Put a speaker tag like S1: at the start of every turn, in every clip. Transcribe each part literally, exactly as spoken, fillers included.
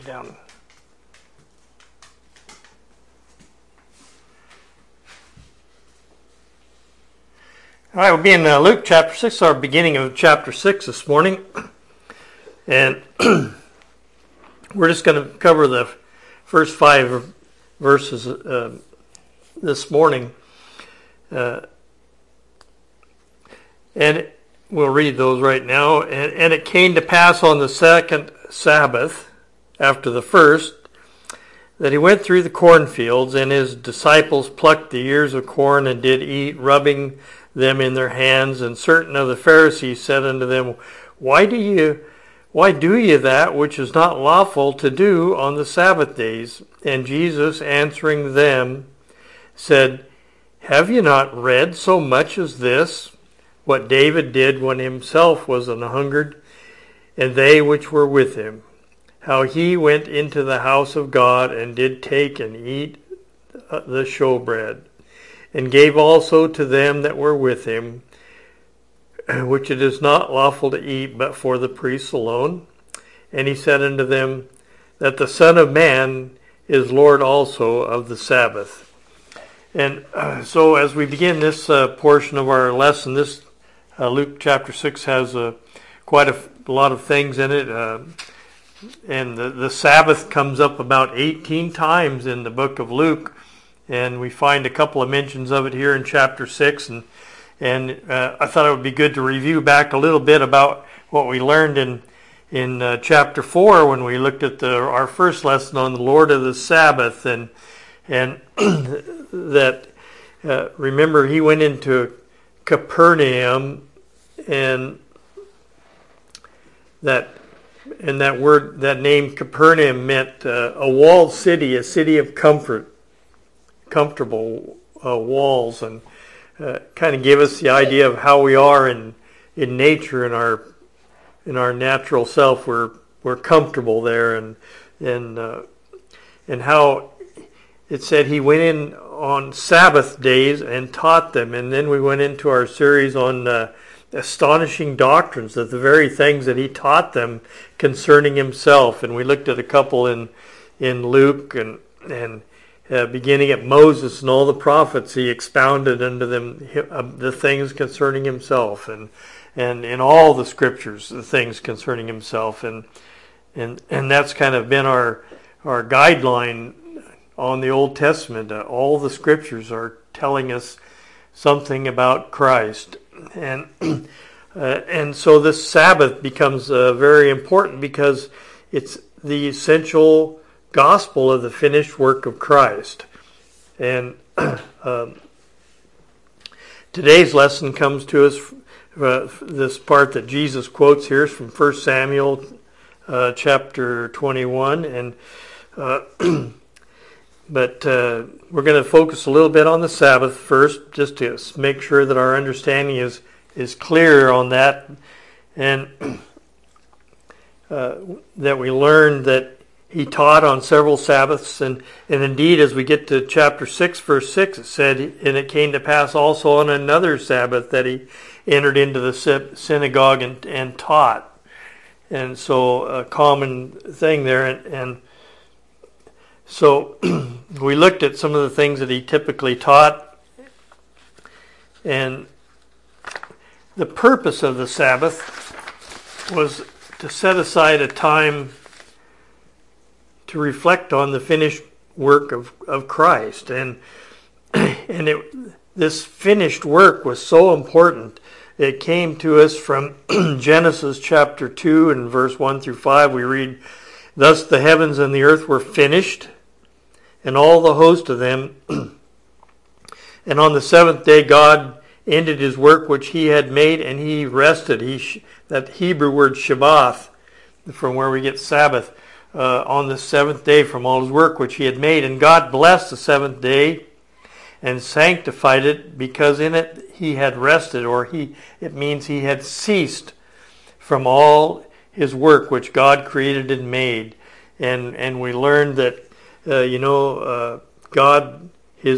S1: down. All right, we'll be in uh, Luke chapter six, our beginning of chapter six this morning. And we're just going to cover the first five verses uh, this morning. Uh, and we'll read those right now. And, and it came to pass on the second Sabbath, after the first, that he went through the cornfields, and his disciples plucked the ears of corn and did eat, rubbing them in their hands. And certain of the Pharisees said unto them, Why do you, why do ye that which is not lawful to do on the Sabbath days? And Jesus answering them said, Have ye not read so much as this, what David did when himself was an hungered, and they which were with him, how he went into the house of God, and did take and eat the showbread, and gave also to them that were with him, which it is not lawful to eat but for the priests alone. And he said unto them, that the Son of Man is Lord also of the Sabbath. And uh, so as we begin this uh, portion of our lesson, this uh, Luke chapter six has uh, quite a, a lot of things in it. Uh, and the, the Sabbath comes up about eighteen times in the book of Luke. And we find a couple of mentions of it here in chapter six. And and uh, I thought it would be good to review back a little bit about what we learned in in uh, chapter four when we looked at the our first lesson on the Lord of the Sabbath. And and that, uh, remember, he went into Capernaum, and that and that word, that name Capernaum meant uh, a walled city, a city of comfort. Comfortable uh, walls, and uh, kind of give us the idea of how we are in in nature, in our in our natural self. We're we're comfortable there, and and uh, and how it said he went in on Sabbath days and taught them. And then we went into our series on uh, astonishing doctrines, that the very things that he taught them concerning himself. And we looked at a couple in in Luke, and and. Uh, beginning at Moses and all the prophets, he expounded unto them uh, the things concerning himself, and and in all the scriptures, the things concerning himself, and and and that's kind of been our our guideline on the Old Testament. Uh, all the scriptures are telling us something about Christ, and uh, and so this Sabbath becomes uh, very important because it's the essential gospel of the finished work of Christ. And um, today's lesson comes to us, uh, this part that Jesus quotes here is from First Samuel uh, chapter twenty-one. And uh, but uh, we're going to focus a little bit on the Sabbath first, just to make sure that our understanding is is clear on that, and uh, that we learn that he taught on several Sabbaths. And, and indeed, as we get to chapter six, verse six, it said, And it came to pass also on another Sabbath that he entered into the synagogue and, and taught. And so a common thing there. And, and so we looked at some of the things that he typically taught. And the purpose of the Sabbath was to set aside a time to reflect on the finished work of, of Christ. And and it, this finished work was so important. It came to us from Genesis chapter two and verse one through five. We read, Thus the heavens and the earth were finished, and all the host of them. And on the seventh day God ended his work which he had made, and he rested. He That Hebrew word Shabbath, from where we get Sabbath, Uh, on the seventh day from all his work which he had made. And God blessed the seventh day and sanctified it, because in it he had rested, or he it means he had ceased from all his work which God created and made. And and we learned that uh, you know uh, God his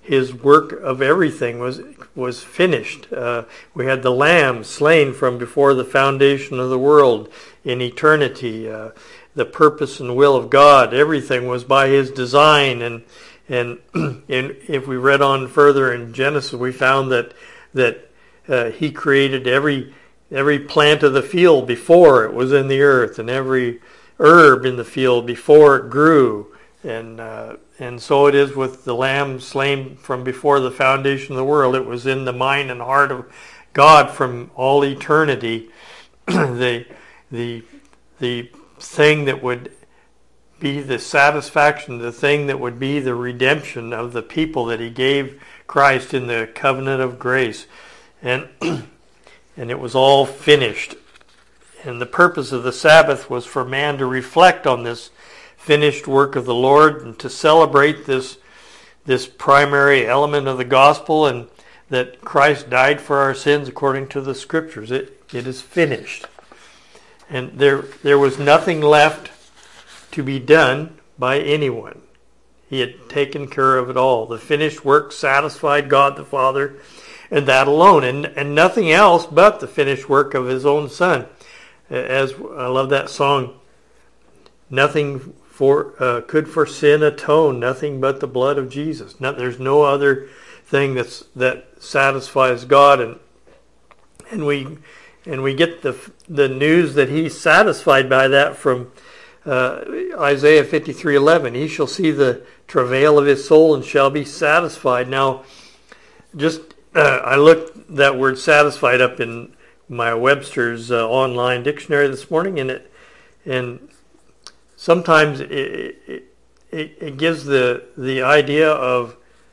S1: his work of everything was was finished. Uh, we had the Lamb slain from before the foundation of the world in eternity. Uh, the purpose and will of God, everything was by his design. And and, and if we read on further in Genesis, we found that that uh, he created every every plant of the field before it was in the earth, and every herb in the field before it grew. And uh, and so it is with the Lamb slain from before the foundation of the world. It was in the mind and heart of God from all eternity. the the the thing that would be the satisfaction, the thing that would be the redemption of the people that he gave Christ in the covenant of grace. And and it was all finished. And the purpose of the Sabbath was for man to reflect on this finished work of the Lord and to celebrate this this primary element of the gospel, and that Christ died for our sins according to the Scriptures. It it is finished. And there there was nothing left to be done by anyone. He had taken care of it all. The finished work satisfied God the Father, and that alone, and, and nothing else but the finished work of his own Son. As I love that song, nothing for uh, could for sin atone, nothing but the blood of Jesus. No, there's no other thing that's that satisfies God, and and we and we get the the news that he's satisfied by that from uh, Isaiah fifty-three eleven. He shall see the travail of his soul and shall be satisfied. Now, just uh, I looked that word satisfied up in my Webster's uh, online dictionary this morning, and it and sometimes it, it, it, it gives the the idea of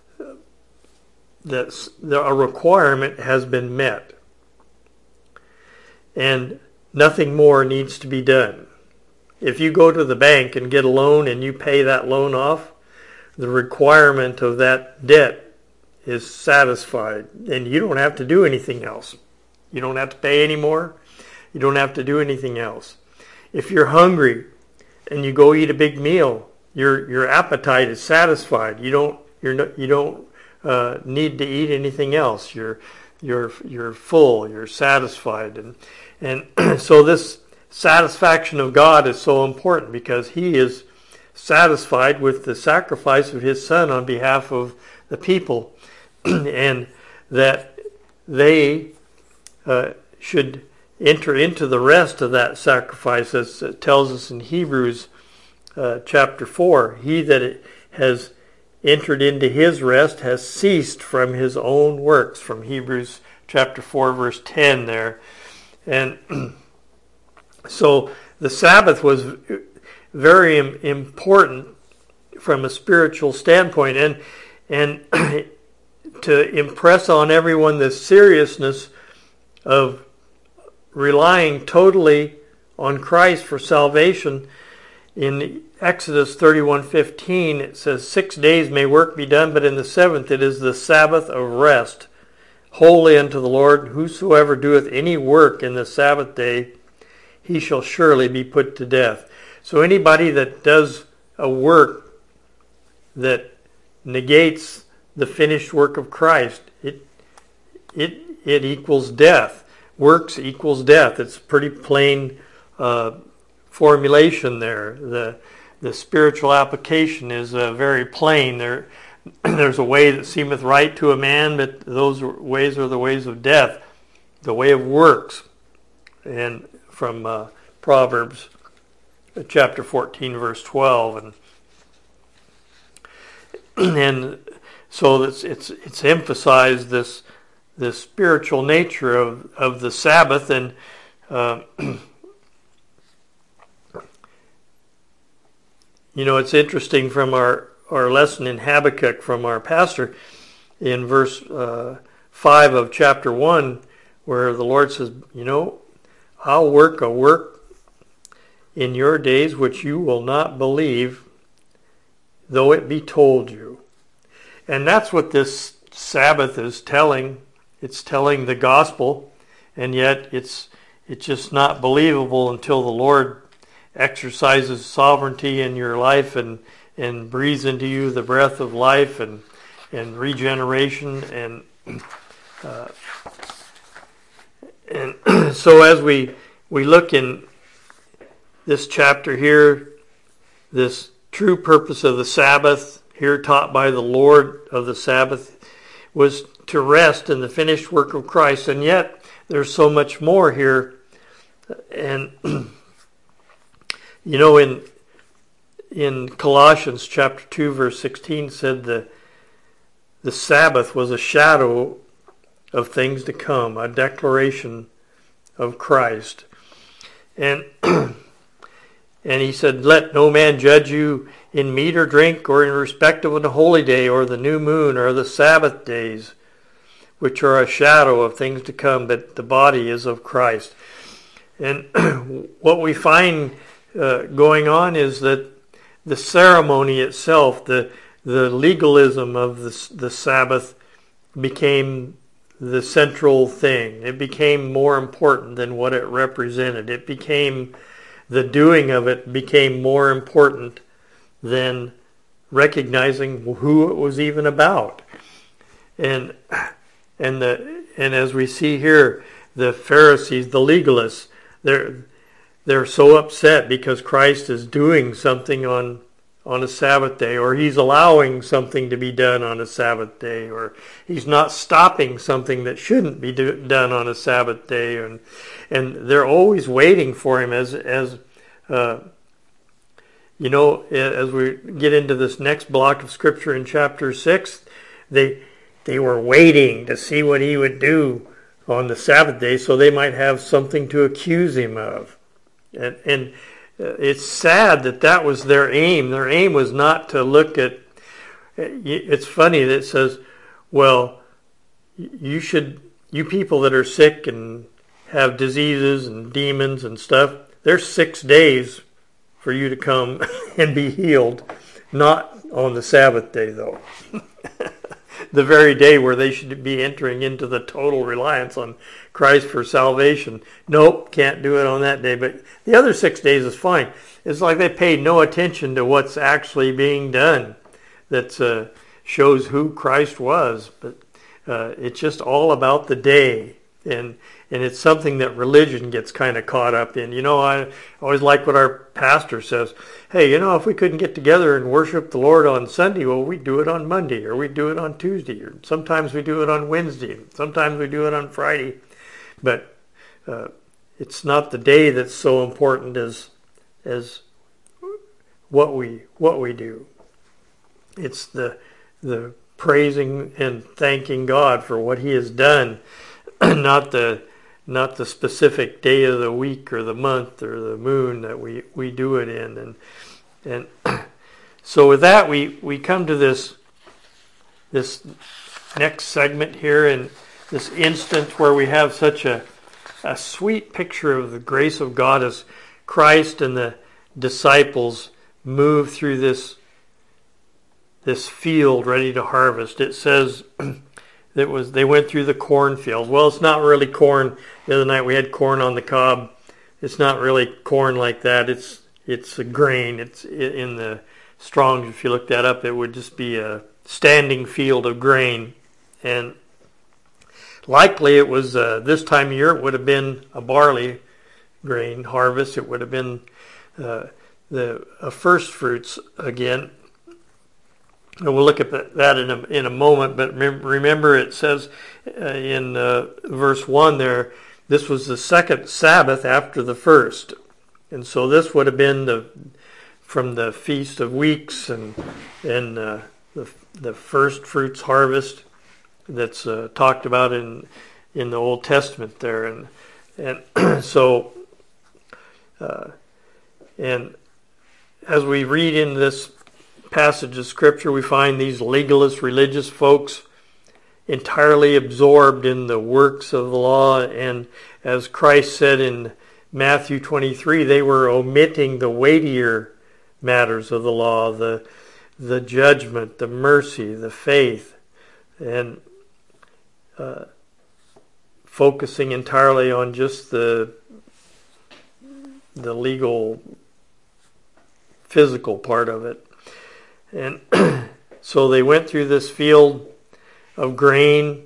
S1: that a requirement has been met and nothing more needs to be done. If you go to the bank and get a loan and you pay that loan off, the requirement of that debt is satisfied, and you don't have to do anything else. You don't have to pay anymore. You don't have to do anything else. If you're hungry and you go eat a big meal, your your appetite is satisfied. You don't you're not, you don't uh, need to eat anything else. You're you're you're full. You're satisfied, and and so this satisfaction of God is so important because He is satisfied with the sacrifice of His Son on behalf of the people, and that they uh, should enter into the rest of that sacrifice, as it tells us in Hebrews uh, chapter four. He that has entered into his rest has ceased from his own works, from Hebrews chapter four, verse ten there. And so the Sabbath was very important from a spiritual standpoint, and and to impress on everyone the seriousness of relying totally on Christ for salvation. In Exodus thirty-one fifteen, it says, "Six days may work be done, but in the seventh it is the Sabbath of rest, holy unto the Lord. Whosoever doeth any work in the Sabbath day, he shall surely be put to death." So anybody that does a work that negates the finished work of Christ, it it it equals death. Works equals death. It's a pretty plain uh, formulation there. The the spiritual application is uh, very plain. There there's a way that seemeth right to a man, but those ways are the ways of death, the way of works. And from uh, Proverbs chapter fourteen, verse twelve, and and so it's it's it's emphasized this this spiritual nature of of the Sabbath. And uh, you know, it's interesting from our our lesson in Habakkuk from our pastor in verse uh, five of chapter one, where the Lord says, you know, I'll work a work in your days which you will not believe, though it be told you. And that's what this Sabbath is telling. It's telling the gospel, and yet it's it's just not believable until the Lord exercises sovereignty in your life and, and breathes into you the breath of life, and and regeneration, and uh, and so as we we look in this chapter here, this true purpose of the Sabbath, here taught by the Lord of the Sabbath, was to rest in the finished work of Christ. And yet there's so much more here. And you know, in in Colossians chapter two verse sixteen said the the Sabbath was a shadow of things to come, a declaration of Christ. And and he said, let no man judge you in meat or drink, or in respect of the holy day, or the new moon, or the Sabbath days, which are a shadow of things to come, but the body is of Christ. And what we find uh, going on is that the ceremony itself, the the legalism of the, the Sabbath, became the central thing. It became more important than what it represented. It became, the doing of it became more important than recognizing who it was even about. And and the and as we see here, the Pharisees, the legalists, they're they're so upset because Christ is doing something on on a Sabbath day, or he's allowing something to be done on a Sabbath day, or he's not stopping something that shouldn't be do, done on a Sabbath day, and and they're always waiting for him. As as uh, you know, as we get into this next block of scripture in chapter six, they they were waiting to see what he would do on the Sabbath day, so they might have something to accuse him of, and and. It's sad that that was their aim. Their aim was not to look at... It's funny that it says, well, you should, you people that are sick and have diseases and demons and stuff, there's six days for you to come and be healed. Not on the Sabbath day, though. The very day where they should be entering into the total reliance on Christ for salvation. Nope, can't do it on that day. But the other six days is fine. It's like they paid no attention to what's actually being done that uh, shows who Christ was. But uh, it's just all about the day. And and it's something that religion gets kind of caught up in. You know, I always like what our pastor says. Hey, you know, if we couldn't get together and worship the Lord on Sunday, well, we do it on Monday, or we do it on Tuesday, or sometimes we do it on Wednesday, sometimes we do it on Friday. But uh, it's not the day that's so important as as what we what we do. It's the the praising and thanking God for what He has done, not the not the specific day of the week or the month or the moon that we, we do it in. And and so with that, we, we come to this this next segment here, in this instance where we have such a, a sweet picture of the grace of God as Christ and the disciples move through this this field ready to harvest. It says that was they went through the cornfield. Well, it's not really corn. The other night we had corn on the cob. It's not really corn like that. It's it's a grain. It's in the Strong's. If you look that up, it would just be a standing field of grain. And likely it was uh, this time of year. It would have been a barley grain harvest. It would have been uh, the uh, first fruits again. And we'll look at that in a, in a moment, but remember it says uh, in uh, verse one there, this was the second Sabbath after the first. And so this would have been the from the Feast of Weeks and and uh, the the first fruits harvest that's uh, talked about in in the Old Testament there. And and so uh, and as we read in this passage of Scripture, we find these legalist religious folks entirely absorbed in the works of the law, and as Christ said in Matthew twenty-three, they were omitting the weightier matters of the law, the the judgment, the mercy, the faith, and uh, focusing entirely on just the the legal, physical part of it. And so they went through this field of grain,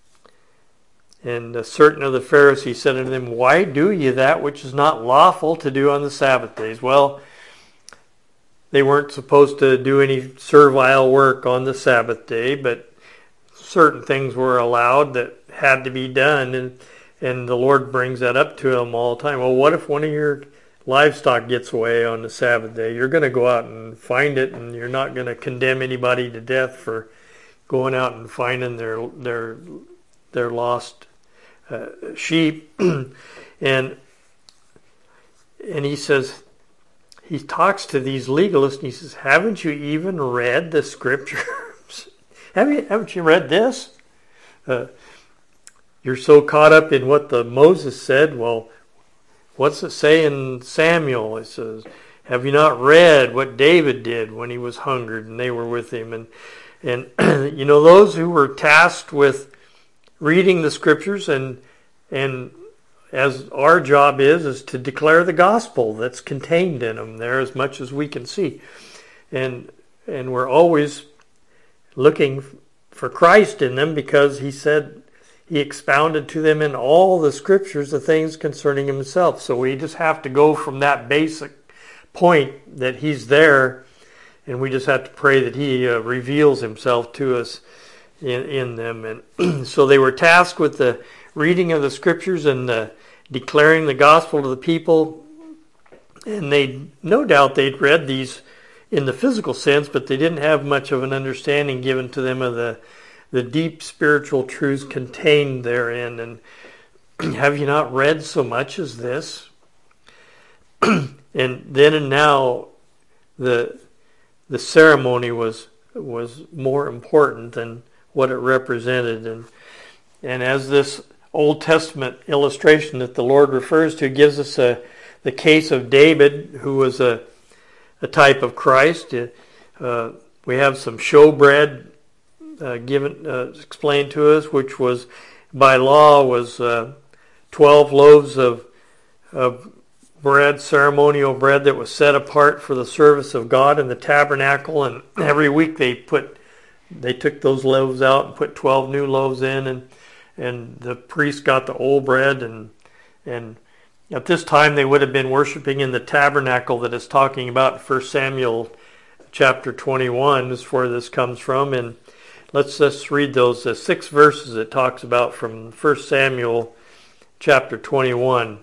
S1: and a certain of the Pharisees said unto them, Why do ye that which is not lawful to do on the Sabbath days? Well, they weren't supposed to do any servile work on the Sabbath day, but certain things were allowed that had to be done, and and the Lord brings that up to them all the time. Well, what if one of your livestock gets away on the Sabbath day? You're going to go out and find it, and you're not going to condemn anybody to death for going out and finding their their their lost uh, sheep. and and he says, he talks to these legalists, and he says, haven't you even read the scriptures? Have you, haven't you read this? Uh, you're so caught up in what the Moses said. Well, what's it say in Samuel? It says, have you not read what David did when he was hungered and they were with him? And, and you know, those who were tasked with reading the scriptures, and and as our job is, is to declare the gospel that's contained in them there as much as we can see. And and we're always looking for Christ in them, because he said he expounded to them in all the scriptures the things concerning himself. So we just have to go from that basic point that he's there, and we just have to pray that he uh, reveals himself to us in, in them. And so they were tasked with the reading of the scriptures and the declaring the gospel to the people. And they, no doubt they'd read these in the physical sense, but they didn't have much of an understanding given to them of the the deep spiritual truths contained therein. And have you not read so much as this? And then and now, the the ceremony was was more important than what it represented. And and as this Old Testament illustration that the Lord refers to gives us a the case of David, who was a a type of Christ. Uh, we have some showbread uh, given uh, explained to us, which was by law was uh, twelve loaves of of bread, ceremonial bread that was set apart for the service of God in the tabernacle. And every week they put they took those loaves out and put twelve new loaves in, and and the priest got the old bread. And and at this time they would have been worshiping in the tabernacle that is talking about in First Samuel chapter twenty-one is where this comes from. And let's just read those uh, six verses it talks about from First Samuel chapter twenty-one.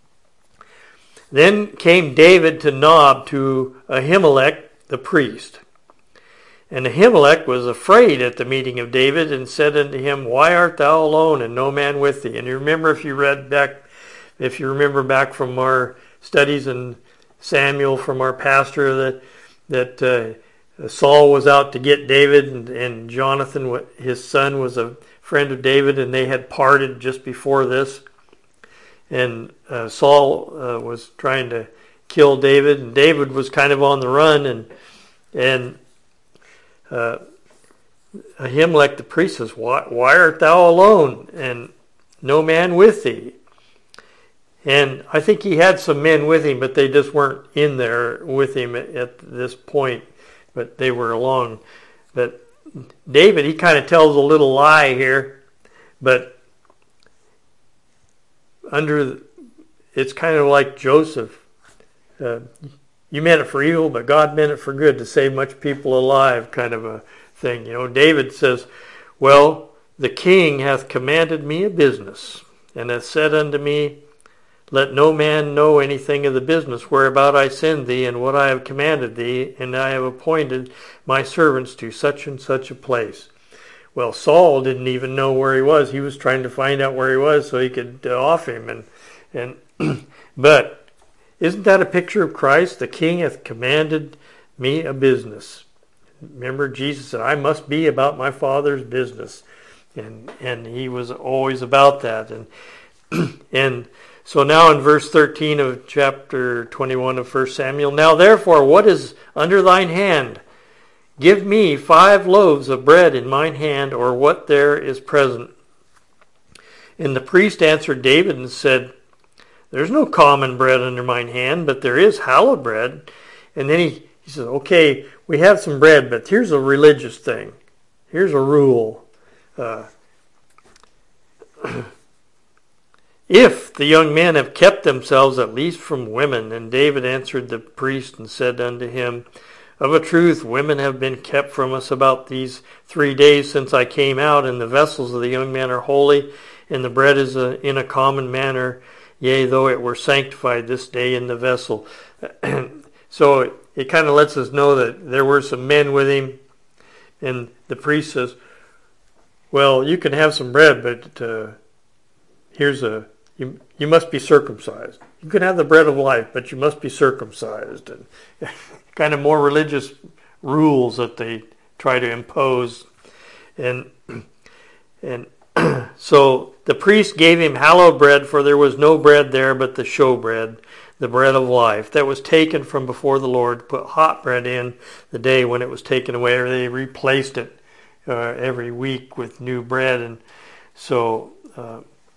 S1: Then came David to Nob to Ahimelech the priest. And Ahimelech was afraid at the meeting of David, and said unto him, Why art thou alone, and no man with thee? And you remember, if you read back, if you remember back from our studies in Samuel from our pastor, that that uh, Saul was out to get David, and, and Jonathan, his son, was a friend of David, and they had parted just before this. And uh, Saul uh, was trying to kill David, and David was kind of on the run, and and uh, Ahimelech the priest says, why, why art thou alone, and no man with thee? And I think he had some men with him, but they just weren't in there with him at, at this point, but they were along. But David, he kind of tells a little lie here, but under, it's kind of like Joseph. Uh, you meant it for evil, but God meant it for good, to save much people alive, kind of a thing. You know, David says, well, the king hath commanded me a business, and hath said unto me, let no man know anything of the business whereabout I send thee, and what I have commanded thee, and I have appointed my servants to such and such a place. Well, Saul didn't even know where he was. He was trying to find out where he was so he could uh, off him. And and but isn't that a picture of Christ? The king hath commanded me a business. Remember, Jesus said, I must be about my Father's business. And and he was always about that. And and so now in verse thirteen of chapter twenty-one of First Samuel, now therefore, what is under thine hand? Give me five loaves of bread in mine hand, or what there is present. And the priest answered David and said, There's no common bread under mine hand, but there is hallowed bread. And then he, he says, okay, we have some bread, but here's a religious thing. Here's a rule. Uh, if the young men have kept themselves at least from women, and David answered the priest and said unto him, of a truth, women have been kept from us about these three days since I came out, and the vessels of the young men are holy, and the bread is a, in a common manner, yea, though it were sanctified this day in the vessel. So it, it kind of lets us know that there were some men with him, and the priest says, well, you can have some bread, but uh, here's a, you, you must be circumcised. You can have the bread of life, but you must be circumcised. And kind of more religious rules that they try to impose. And and so the priest gave him hallowed bread, for there was no bread there but the showbread, the bread of life, that was taken from before the Lord, put hot bread in the day when it was taken away, or they replaced it uh, every week with new bread. And so uh,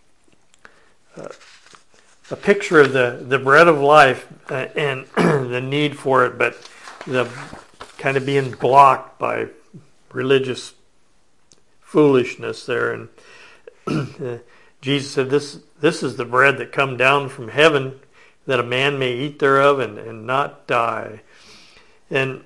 S1: uh, a picture of the, the bread of life uh, and the need for it, but the kind of being blocked by religious foolishness there. And uh, Jesus said, this this is the bread that come down from heaven, that a man may eat thereof and, and not die. And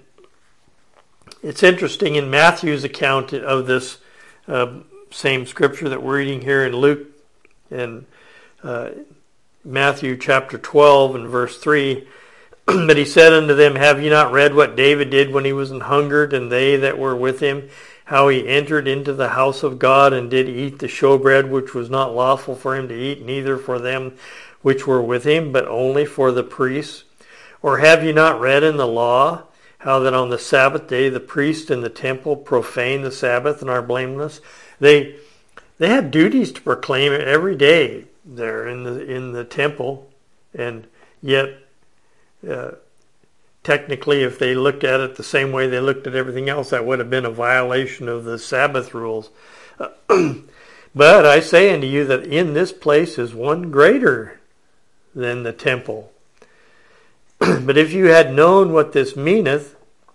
S1: it's interesting, in Matthew's account of this uh, same scripture that we're reading here in Luke, and uh, Matthew chapter twelve and verse three, but he said unto them, have ye not read what David did when he was an hungered, and they that were with him, how he entered into the house of God, and did eat the showbread, which was not lawful for him to eat, neither for them which were with him, but only for the priests? Or have ye not read in the law, how that on the Sabbath day the priests in the temple profane the Sabbath and are blameless? They they had duties to proclaim it every day there in the in the temple, and yet uh, technically, if they looked at it the same way they looked at everything else, that would have been a violation of the Sabbath rules. Uh, but I say unto you that in this place is one greater than the temple. But if you had known what this meaneth,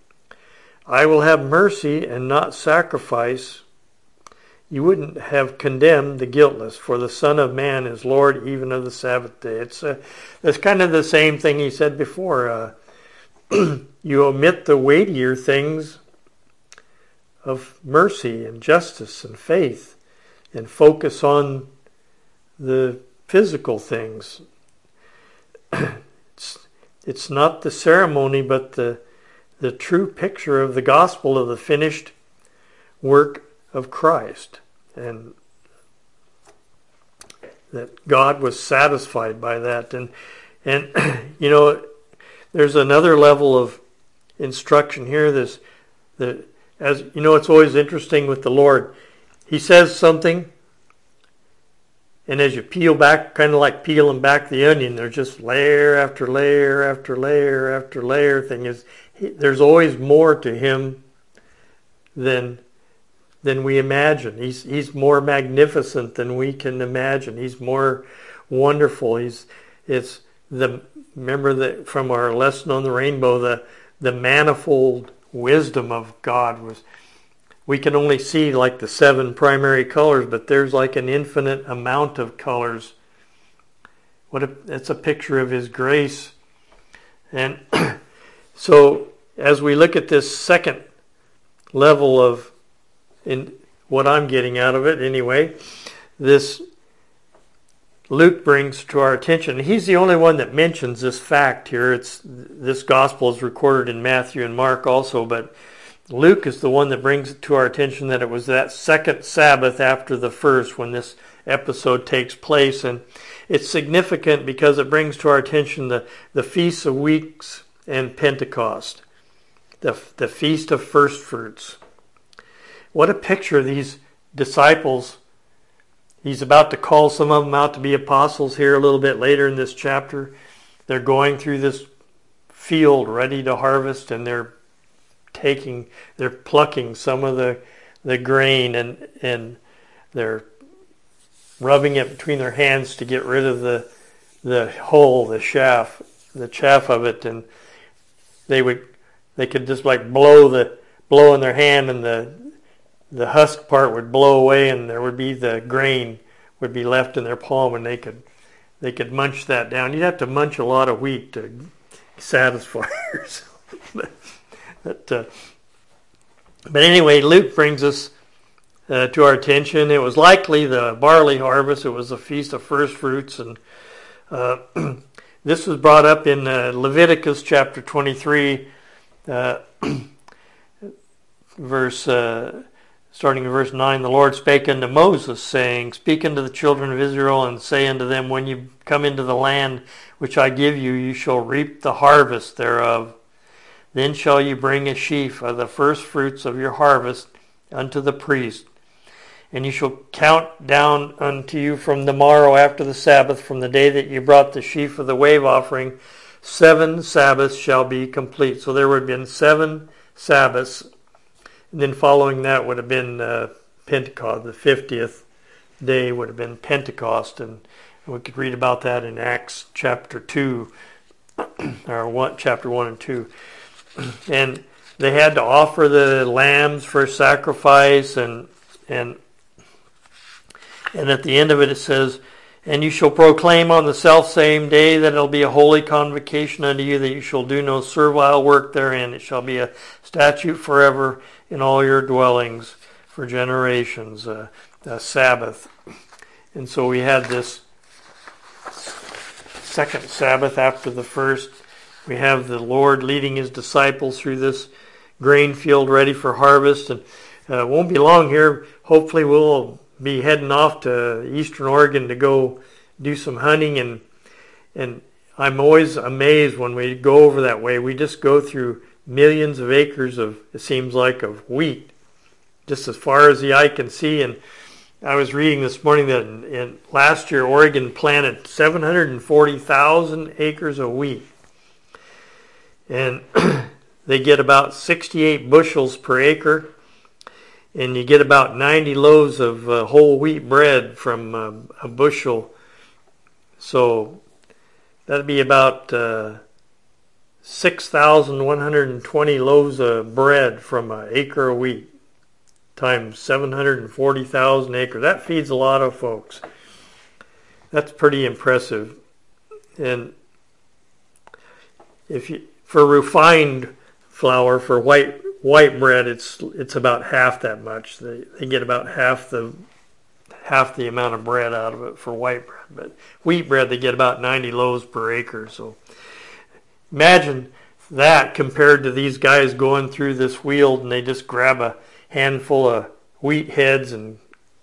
S1: I will have mercy and not sacrifice, you wouldn't have condemned the guiltless, for the Son of Man is Lord even of the Sabbath day. It's uh, it's kind of the same thing he said before. Uh, you omit the weightier things of mercy and justice and faith, and focus on the physical things. it's, it's not the ceremony, but the the true picture of the gospel of the finished work of Christ, and that God was satisfied by that. And and you know, there's another level of instruction here. This, the as you know, it's always interesting with the Lord. He says something, and as you peel back, kind of like peeling back the onion, there's just layer after layer after layer after layer. Thing is, he, there's always more to him than than we imagine. He's he's more magnificent than we can imagine. He's more wonderful. He's it's the remember that from our lesson on the rainbow, the the manifold wisdom of God was. We can only see like the seven primary colors, but there's like an infinite amount of colors. What a, it's a picture of His grace. And so as we look at this second level of, in what I'm getting out of it anyway, this Luke brings to our attention. He's the only one that mentions this fact here. It's this gospel is recorded in Matthew and Mark also, but Luke is the one that brings it to our attention that it was that second Sabbath after the first when this episode takes place. And it's significant because it brings to our attention the, the Feast of Weeks and Pentecost, the, the Feast of First Fruits. What a picture of these disciples. He's about to call some of them out to be apostles here a little bit later in this chapter. They're going through this field ready to harvest, and they're taking, they're plucking some of the the grain, and and they're rubbing it between their hands to get rid of the the hull, the chaff, the chaff of it, and they would they could just like blow the blow in their hand, and the the husk part would blow away, and there would be the grain would be left in their palm, and they could they could munch that down. You'd have to munch a lot of wheat to satisfy yourself. but, uh, but anyway, Luke brings us uh, to our attention. It was likely the barley harvest. It was the Feast of First Fruits, and uh, this was brought up in uh, Leviticus chapter twenty-three, uh, verse uh, starting in verse nine. The Lord spake unto Moses, saying, Speak unto the children of Israel, and say unto them, When you come into the land which I give you, you shall reap the harvest thereof. Then shall you bring a sheaf of the first fruits of your harvest unto the priest. And you shall count down unto you from the morrow after the Sabbath, from the day that you brought the sheaf of the wave offering, seven Sabbaths shall be complete. So there would have been seven Sabbaths. And then following that would have been uh, Pentecost. The fiftieth day would have been Pentecost. And we could read about that in Acts chapter two, or one, chapter one and two. And they had to offer the lambs for sacrifice, and and and at the end of it it says, And you shall proclaim on the selfsame day that it will be a holy convocation unto you, that you shall do no servile work therein. It shall be a statute forever in all your dwellings for generations, uh, a Sabbath. And so we had this second Sabbath after the first. We have the Lord leading his disciples through this grain field ready for harvest. And uh, it won't be long here. Hopefully we'll be heading off to Eastern Oregon to go do some hunting. And and I'm always amazed when we go over that way. We just go through millions of acres of, it seems like, of wheat, just as far as the eye can see. And I was reading this morning that in, in last year Oregon planted seven hundred forty thousand acres of wheat. And they get about sixty-eight bushels per acre. And you get about ninety loaves of uh, whole wheat bread from uh, a bushel. So that'd be about uh, six thousand one hundred twenty loaves of bread from an acre of wheat times seven hundred forty thousand acres. That feeds a lot of folks. That's pretty impressive. And if you, for refined flour, for white white bread, it's it's about half that much. They they get about half the half the amount of bread out of it for white bread. But wheat bread, they get about ninety loaves per acre. So imagine that compared to these guys going through this field, and they just grab a handful of wheat heads and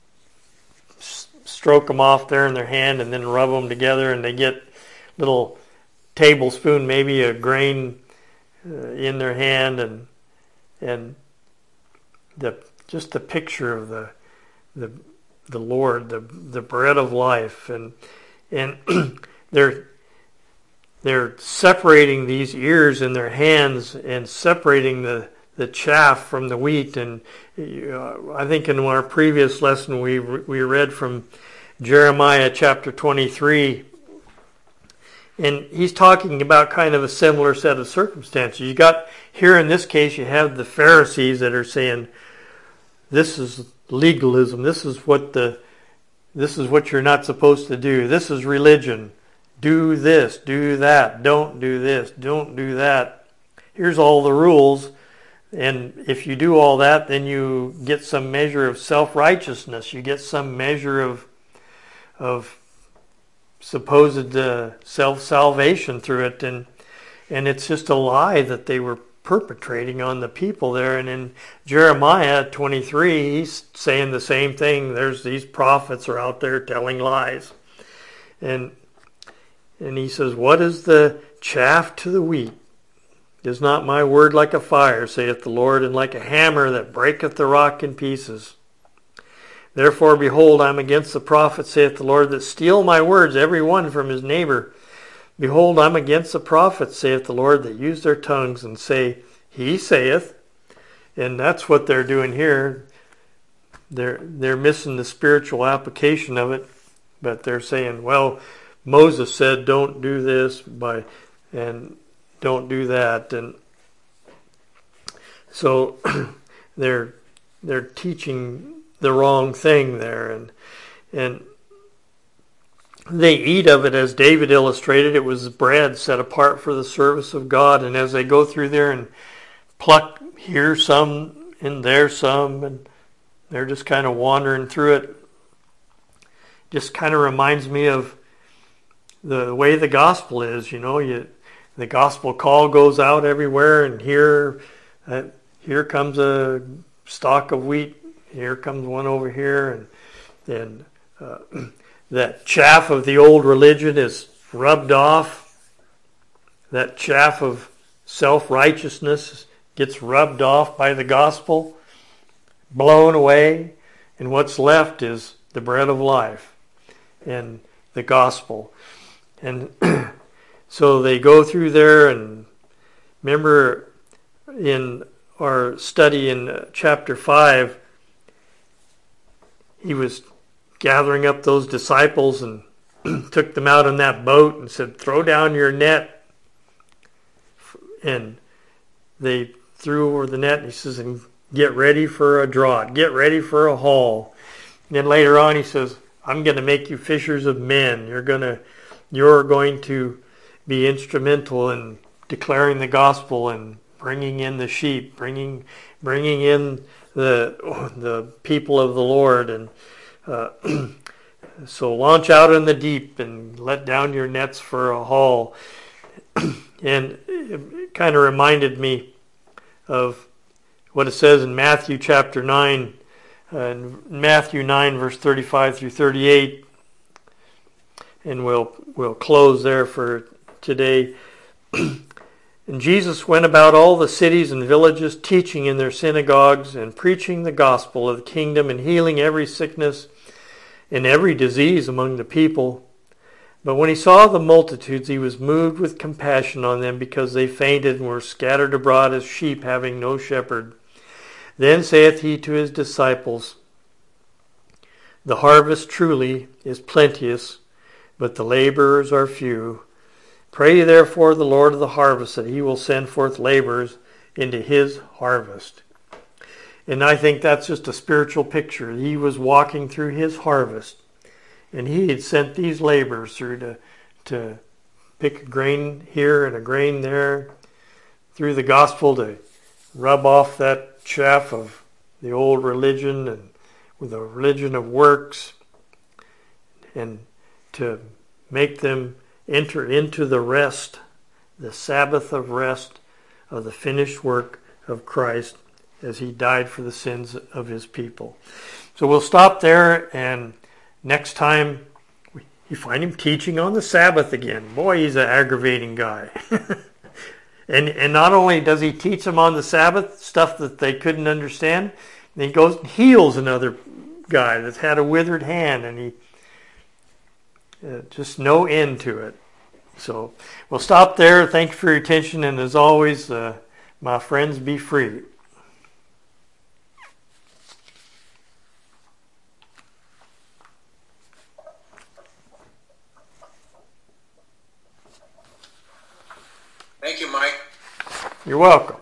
S1: stroke them off there in their hand, and then rub them together, and they get little tablespoon, maybe a grain uh, in their hand, and and the just the picture of the the the Lord, the the bread of life, and and they're they're separating these ears in their hands and separating the the chaff from the wheat. And uh, I think in our previous lesson we we read from Jeremiah chapter twenty-three, and he's talking about kind of a similar set of circumstances. You got here in this case, you have the Pharisees that are saying, "This is legalism. This is what the this is what you're not supposed to do. This is religion. Do this, do that. Don't do this, don't do that. Here's all the rules." And if you do all that, then you get some measure of self-righteousness. You get some measure of of supposed uh, self-salvation through it. And and it's just a lie that they were perpetrating on the people there. And in Jeremiah twenty-three, he's saying the same thing. There's these prophets are out there telling lies. And and he says, "What is the chaff to the wheat? Is not my word like a fire, saith the Lord, and like a hammer that breaketh the rock in pieces? Therefore, behold, I am against the prophets, saith the Lord, that steal my words, every one from his neighbor. Behold, I am against the prophets, saith the Lord, that use their tongues and say, He saith." And that's what they're doing here. They're they're missing the spiritual application of it, but they're saying, well, Moses said, don't do this, by and don't do that. And so they're they're teaching the wrong thing there, and and they eat of it as David illustrated. It was bread set apart for the service of God, and as they go through there and pluck here some and there some, and they're just kind of wandering through it. Just kind of reminds me of the way the gospel is. You know, you the gospel call goes out everywhere, and here, uh, here comes a stalk of wheat. Here comes one over here, and and uh, that chaff of the old religion is rubbed off. That chaff of self-righteousness gets rubbed off by the gospel, blown away, and what's left is the bread of life and the gospel. And so they go through there, and remember in our study in chapter five, he was gathering up those disciples and took them out on that boat and said, throw down your net. And they threw over the net, and he says, and get ready for a draught, get ready for a haul. And then later on he says, I'm going to make you fishers of men. You're going to, you're going to be instrumental in declaring the gospel and bringing in the sheep, bringing, bringing in the the people of the Lord. And uh, so launch out in the deep and let down your nets for a haul. And it kind of reminded me of what it says in Matthew chapter nine. Uh, Matthew nine, verse thirty-five through thirty-eight, and we'll we'll close there for today. And Jesus went about all the cities and villages, teaching in their synagogues and preaching the gospel of the kingdom and healing every sickness and every disease among the people. But when he saw the multitudes, he was moved with compassion on them, because they fainted and were scattered abroad as sheep having no shepherd. Then saith he to his disciples, the harvest truly is plenteous, but the laborers are few. Pray therefore the Lord of the harvest that he will send forth laborers into his harvest. And I think that's just a spiritual picture. He was walking through his harvest, and he had sent these laborers through to, to pick a grain here and a grain there, through the gospel to rub off that chaff of the old religion and with a religion of works, and to make them enter into the rest, the Sabbath of rest of the finished work of Christ as he died for the sins of his people. So we'll stop there, and next time you find him teaching on the Sabbath again. Boy, he's an aggravating guy. And and not only does he teach them on the Sabbath, stuff that they couldn't understand, he goes and heals another guy that's had a withered hand, and he uh, just no end to it. So we'll stop there. Thank you for your attention, and as always, uh, my friends, be free.
S2: Thank you, Mike.
S1: You're welcome.